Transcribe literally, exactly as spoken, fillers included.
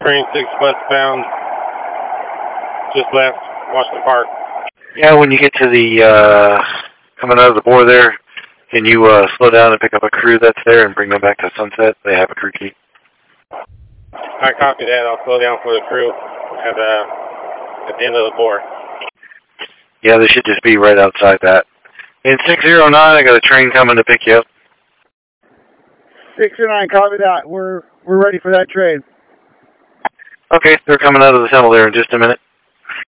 Train six westbound, just left Washington Park. Yeah, when you get to the, uh, coming out of the bore there, can you uh, slow down and pick up a crew that's there and bring them back to Sunset? They have a crew key. I copy that. I'll slow down for the crew at, uh, at the end of the bore. Yeah, they should just be right outside that. In six zero nine, I got a train coming to pick you up. six zero nine, copy that. We're, we're ready for that train. Okay, they're coming out of the tunnel there in just a minute.